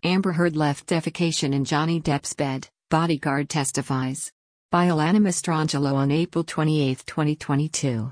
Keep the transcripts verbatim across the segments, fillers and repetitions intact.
Amber Heard left defecation in Johnny Depp's bed, bodyguard testifies. By Alana Mastrangelo on April twenty-eighth, twenty twenty-two.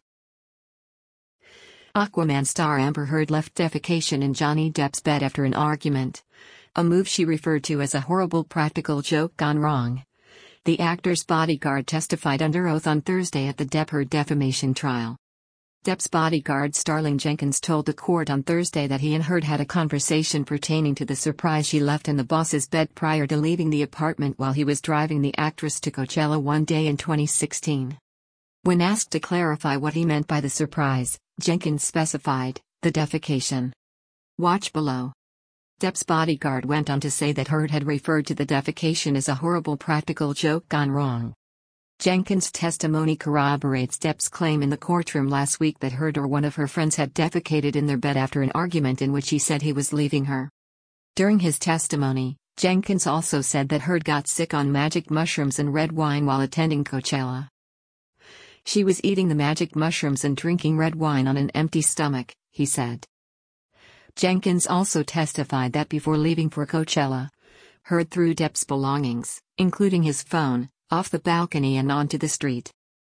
Aquaman star Amber Heard left defecation in Johnny Depp's bed after an argument. A move she referred to as a horrible practical joke gone wrong. The actor's bodyguard testified under oath on Thursday at the Depp-Heard defamation trial. Depp's bodyguard Starling Jenkins told the court on Thursday that he and Heard had a conversation pertaining to the surprise she left in the boss's bed prior to leaving the apartment while he was driving the actress to Coachella one day in twenty sixteen. When asked to clarify what he meant by the surprise, Jenkins specified, the defecation. Watch below. Depp's bodyguard went on to say that Heard had referred to the defecation as a horrible practical joke gone wrong. Jenkins' testimony corroborates Depp's claim in the courtroom last week that Heard or one of her friends had defecated in their bed after an argument in which he said he was leaving her. During his testimony, Jenkins also said that Heard got sick on magic mushrooms and red wine while attending Coachella. She was eating the magic mushrooms and drinking red wine on an empty stomach, he said. Jenkins also testified that before leaving for Coachella, Heard threw Depp's belongings, including his phone, off the balcony and onto the street.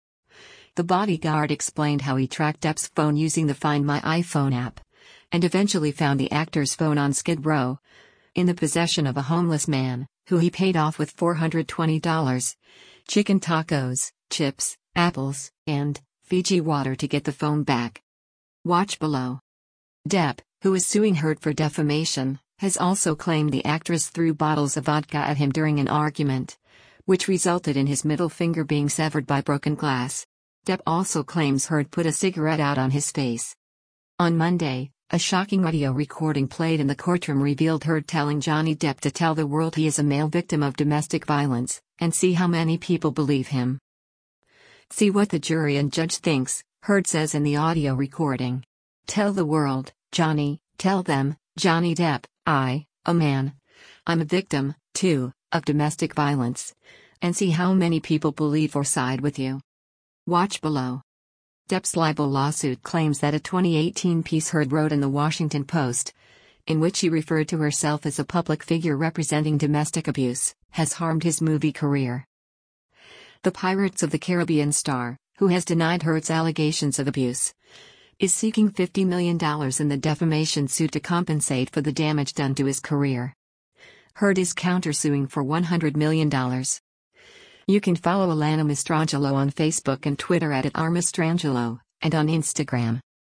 The bodyguard explained how he tracked Depp's phone using the Find My iPhone app, and eventually found the actor's phone on Skid Row, in the possession of a homeless man, who he paid off with four hundred twenty dollars, chicken tacos, chips, apples, and Fiji water to get the phone back. Watch below. Depp, who is suing Heard for defamation, has also claimed the actress threw bottles of vodka at him during an argument, which resulted in his middle finger being severed by broken glass. Depp also claims Heard put a cigarette out on his face. On Monday, a shocking audio recording played in the courtroom revealed Heard telling Johnny Depp to tell the world he is a male victim of domestic violence, and see how many people believe him. See what the jury and judge thinks, Heard says in the audio recording. Tell the world, Johnny, tell them, Johnny Depp, I, a man. I'm a victim, too, of domestic violence. And see how many people believe or side with you. Watch below. Depp's libel lawsuit claims that a twenty eighteen piece Heard wrote in the Washington Post, in which she referred to herself as a public figure representing domestic abuse, has harmed his movie career. The Pirates of the Caribbean star, who has denied Heard's allegations of abuse, is seeking fifty million dollars in the defamation suit to compensate for the damage done to his career. Heard is countersuing for one hundred million dollars. You can follow Alana Mastrangelo on Facebook and Twitter at, at r mastrangelo, and on Instagram.